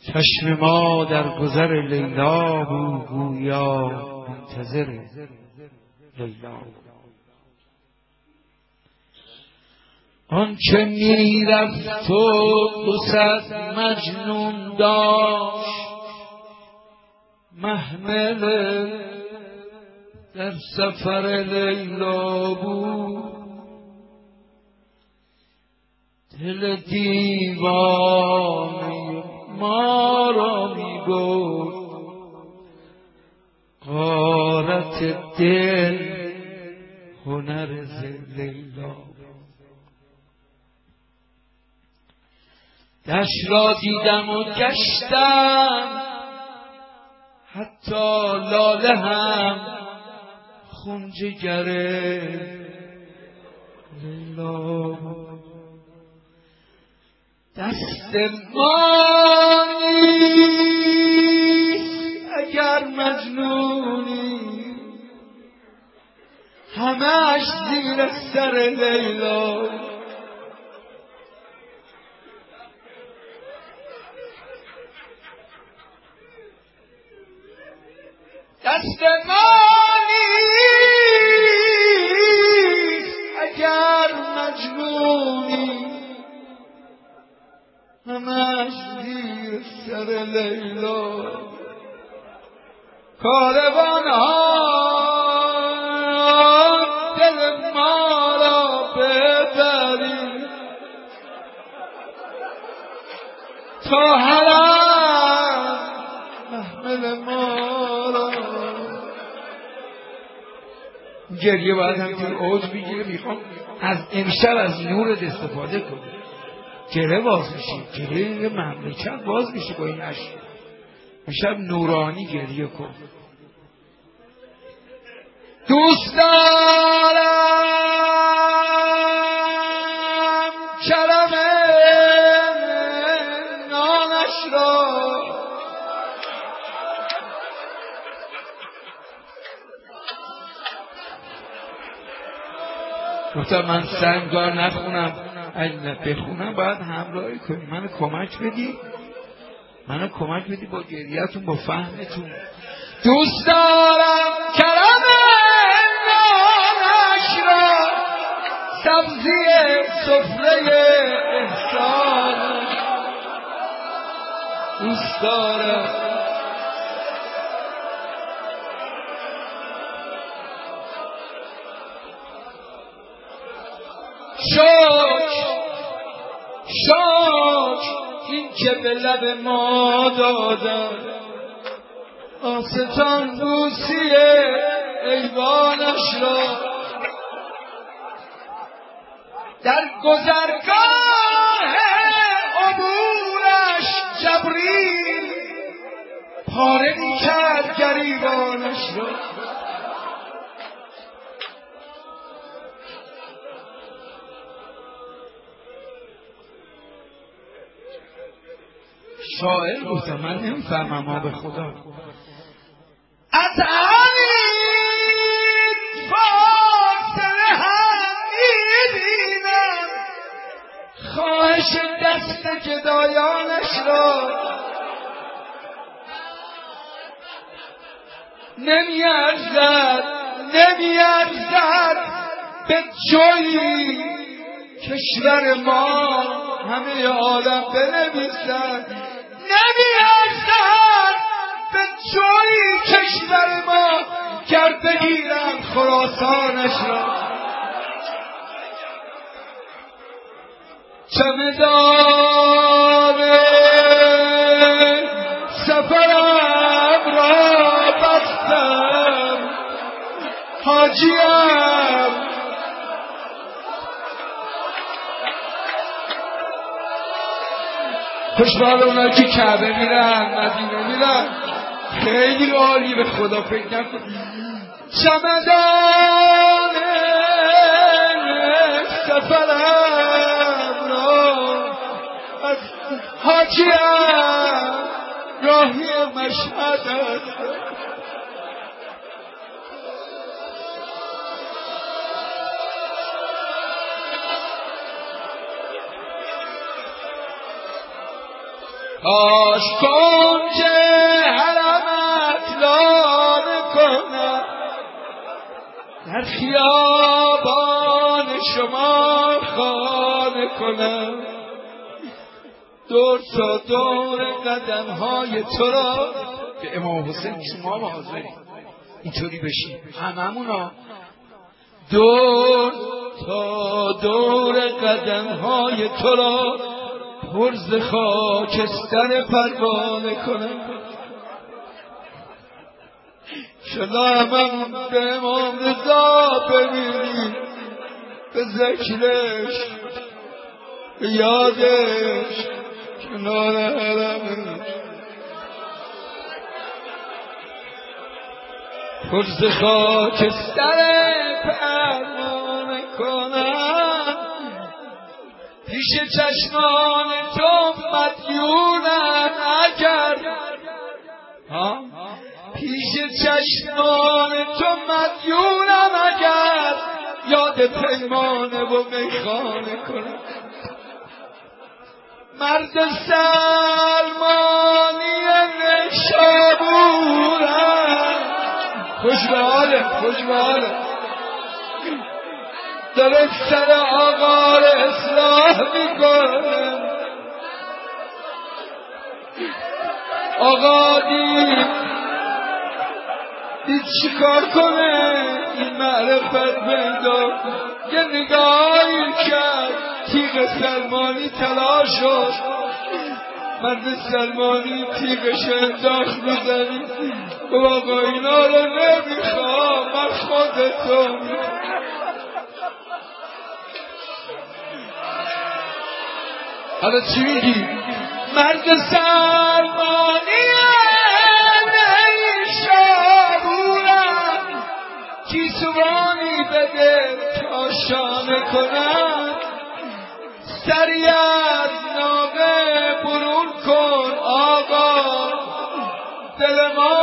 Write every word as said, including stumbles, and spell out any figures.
چشم ما در گذر لیلا بود گویا منتظر لیلا. آنچه میرفت و دو صد مجنون داشت محمل در سفر لیلا بود. دل دیوانه ما را می برد غارت دل هنر ز لیلا. دشت را دیدم و گشتم حتی لاله هم خون جگر لیلا. دست ما نیست اگر مجنونی همش زیر سر لیلا. دست ما نیست اگر مجنونی همش زیر سر لیلا. کاروان ها دل ما را ببرید تا حرم محمل ما را. گریه باید همینطور اوج بگیره. میخوام از امشب از نورت استفاده کنم. گره باز میشه، گره مملکت باز میشه با این عشق. امشب نورانی گریه کن. دوست دارم کرم نانش را گفتم من سنگار نخونم، اگه بخونم باید همراهی کنی، منو کمک بدی، منو کمک بدی با گریه‌تون با فهمتون. دوست دارم کرم نانش را سبزی سفره احسان. دوست دارم شوک شوک این که به لب ما دادن آستان بوسی ایوانش را. در گذرگاه عبورش جبریل پاره می کرد گریبانش را. شاعر گفتم من نمیفهمم ما به خدا. از همین فاصله هم میبینم خواهش دست گدایانش را. نمیارزد نمیارزد به جایی کشور ما همه عالم بنویسن. نمیارزد به جایی کشور ما گر بگیرن خراسانش را. چمدان سفرم را بستم حاجیم خوشبال اونایی که کعبه میرن مدینه میرن خیلی عالی. به خدا فکر نکن. چمدان سفرم را از حاجیم راهی مشهد است. کاش کنج حرمت لانه کنم، در خیابان شما خانه کنم، دور تا دور قدم های تو را به امام حسین شما حاضری اینطوری بشیم هممونا، دور تا دور قدم های تو را پرز خاکستر پروانه کنم. شما هممون به امام رضا ببینیم، به ذکرش، به یادش، کنار حرمش، پرز خاکستر پروانه کنم. پیش چشمان تو مدیونم اگر، پیش چشمان تو مدیونم اگر یاد پیمانه و میخانه کنم. مرد سلمانی نشابورم، خوش به حاله خوش به حاله، داره سر آقا رو اصلاح میکنه. آقا دید دید چیکار کنه این معرفت پیدا، یه نگاهی کرد تیغ سلمانی تلاش شد، مرد سلمانی تیغش انداخت رو زمین، گفت آقا اینا رو نمیخوام، من خودتو میخوام. حالا چی میگی؟ مرد سلمانی نیشابورم، کیسوانی بده تا شانه کنم، سری از ناقه برون کن آقا، دل ما